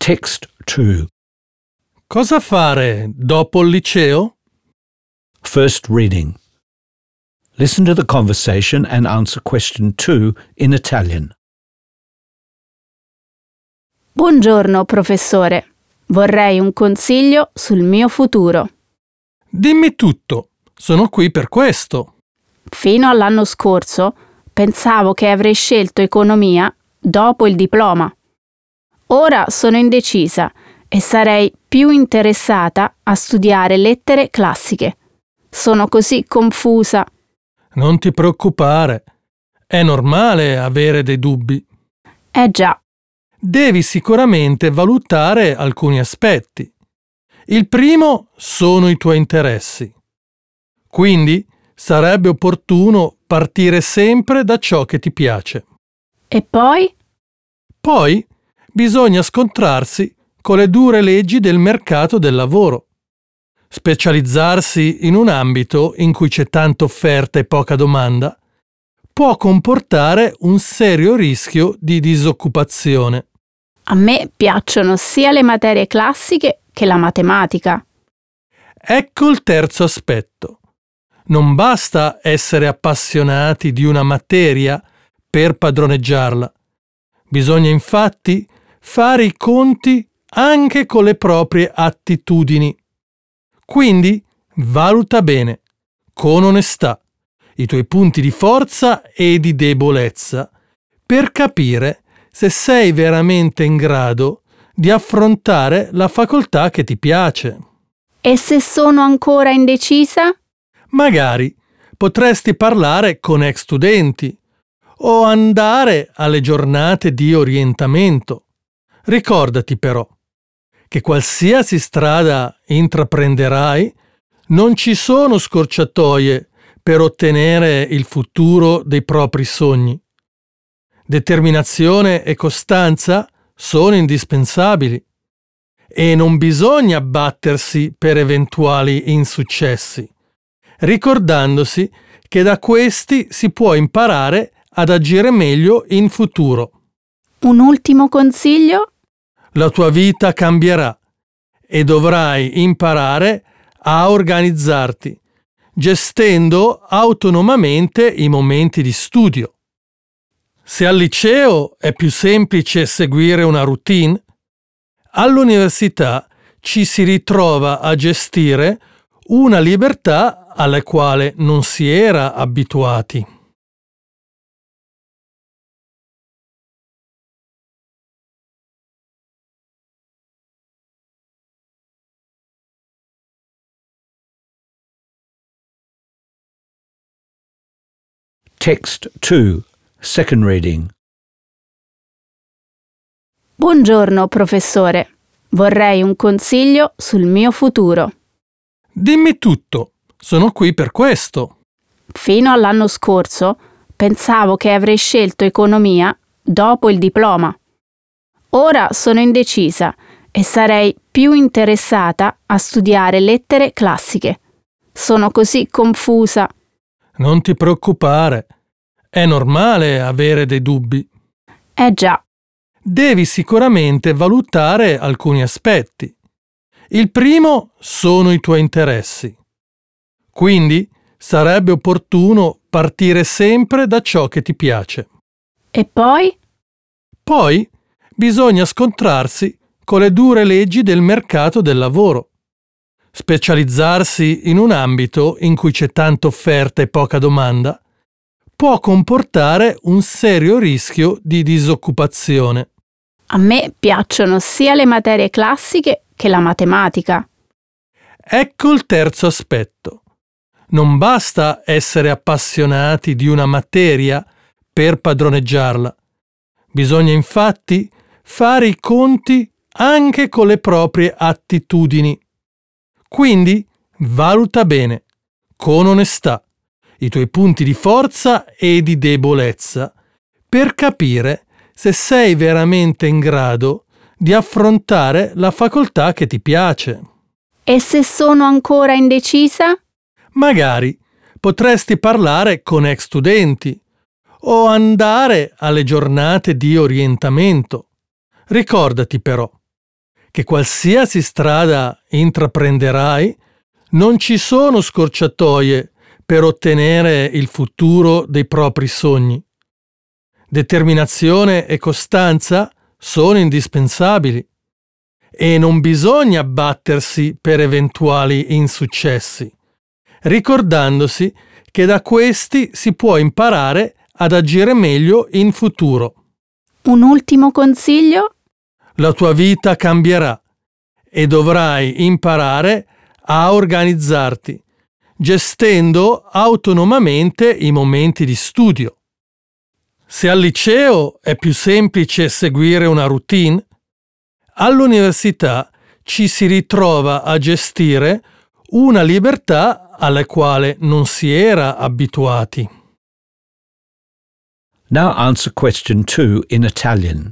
Text 2. Cosa fare dopo il liceo? First reading. Listen to the conversation and answer question 2 in Italian. Buongiorno, professore. Vorrei un consiglio sul mio futuro. Dimmi tutto, sono qui per questo. Fino all'anno scorso pensavo che avrei scelto economia dopo il diploma. Ora sono indecisa e sarei più interessata a studiare lettere classiche. Sono così confusa. Non ti preoccupare, è normale avere dei dubbi. Già, Devi sicuramente valutare alcuni aspetti. Il primo sono i tuoi interessi. Quindi sarebbe opportuno partire sempre da ciò che ti piace. e poi? Poi bisogna scontrarsi con le dure leggi del mercato del lavoro. Specializzarsi in un ambito in cui c'è tanta offerta e poca domanda può comportare un serio rischio di disoccupazione. A me piacciono sia le materie classiche che la matematica. Ecco il terzo aspetto. Non basta essere appassionati di una materia per padroneggiarla. Bisogna infatti fare i conti anche con le proprie attitudini. Quindi valuta bene, con onestà, i tuoi punti di forza e di debolezza per capire se sei veramente in grado di affrontare la facoltà che ti piace. E se sono ancora indecisa? Magari potresti parlare con ex studenti o andare alle giornate di orientamento. Ricordati però che qualsiasi strada intraprenderai, non ci sono scorciatoie per ottenere il futuro dei propri sogni. Determinazione e costanza sono indispensabili e non bisogna abbattersi per eventuali insuccessi, ricordandosi che da questi si può imparare ad agire meglio in futuro. Un ultimo consiglio? La tua vita cambierà e dovrai imparare a organizzarti, gestendo autonomamente i momenti di studio. Se al liceo è più semplice seguire una routine, all'università ci si ritrova a gestire una libertà alla quale non si era abituati. Text 2. Second reading. Buongiorno, professore. Vorrei un consiglio sul mio futuro. Dimmi tutto, sono qui per questo. Fino all'anno scorso pensavo che avrei scelto economia dopo il diploma. Ora sono indecisa e sarei più interessata a studiare lettere classiche. Sono così confusa. Non ti preoccupare, è normale avere dei dubbi. Già, Devi sicuramente valutare alcuni aspetti. Il primo sono i tuoi interessi. Quindi sarebbe opportuno partire sempre da ciò che ti piace. e poi? Poi bisogna scontrarsi con le dure leggi del mercato del lavoro. Specializzarsi in un ambito in cui c'è tanta offerta e poca domanda può comportare un serio rischio di disoccupazione. A me piacciono sia le materie classiche che la matematica. Ecco il terzo aspetto. Non basta essere appassionati di una materia per padroneggiarla. Bisogna infatti fare i conti anche con le proprie attitudini. Quindi valuta bene, con onestà, i tuoi punti di forza e di debolezza per capire se sei veramente in grado di affrontare la facoltà che ti piace. E se sono ancora indecisa? Magari potresti parlare con ex studenti o andare alle giornate di orientamento. Ricordati però che qualsiasi strada intraprenderai, non ci sono scorciatoie per ottenere il futuro dei propri sogni. Determinazione e costanza sono indispensabili e non bisogna abbattersi per eventuali insuccessi, ricordandosi che da questi si può imparare ad agire meglio in futuro. Un ultimo consiglio? La tua vita cambierà e dovrai imparare a organizzarti, gestendo autonomamente i momenti di studio. Se al liceo è più semplice seguire una routine, all'università ci si ritrova a gestire una libertà alla quale non si era abituati. Now answer question 2 in Italian.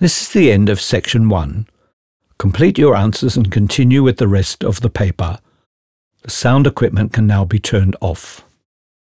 This is the end of section 1. Complete your answers and continue with the rest of the paper. The sound equipment can now be turned off.